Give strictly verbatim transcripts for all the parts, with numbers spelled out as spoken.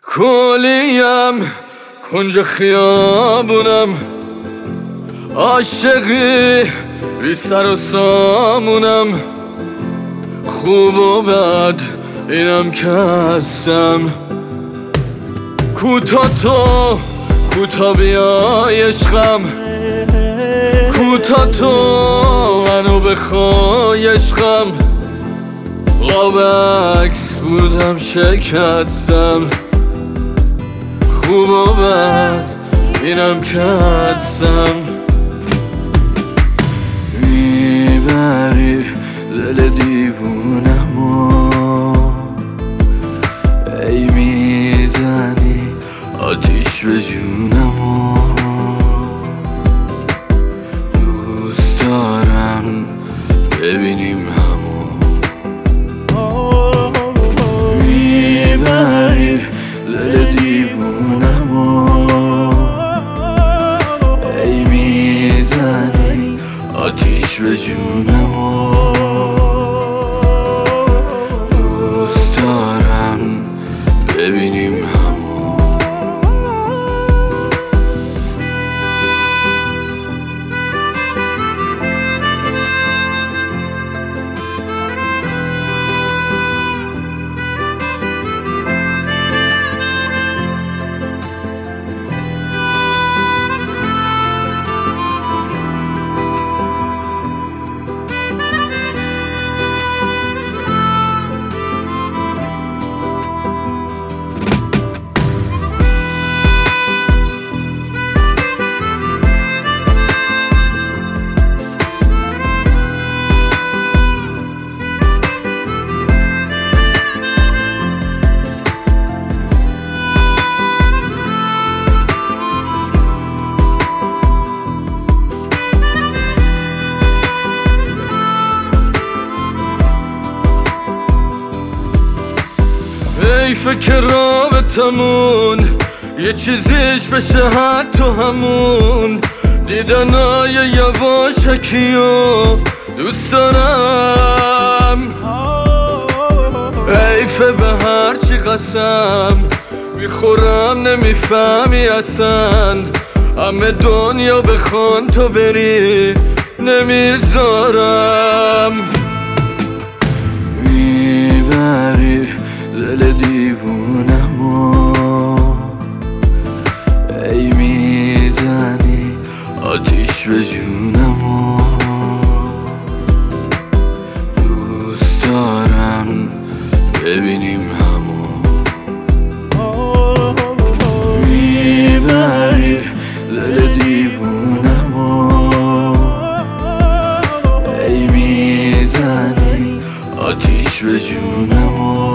کلیم کنج خیابونم، عاشقی بی سر و سامونم، خوب و بد اینم که هستم. کوتا تو کوتا بیای عشقم، کوتا تو منو بخوای عشقم. قاب عکس بودم شکستم، خوب و بد اینم که هستم. میبری دل دیوونمو، ای میزنی آتیش به جونمو. دوست دارم ببینیم همو، میبری دل دیوونمو، ای میزنی آتیش به جونمو. دوست دارم ببینیم همو. ای فکر رابطمون یه چیزیش بشه حتی همون دیدنای یواشکیو دوست دارم. حیفه به هرچی قسم میخورم نمیفهمی اصلا، همه دنیا بخوان تو بری نمیذارم. میبری دل دیوونمو، ای میزنی آتیش به جونمو. دوست دارم ببینیم همو، میبری دل دیوونمو، ای میزنی آتیش به جونمو.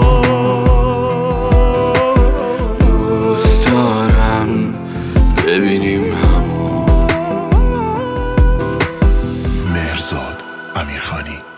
ببینیم همو. مهرزاد امیرخانی.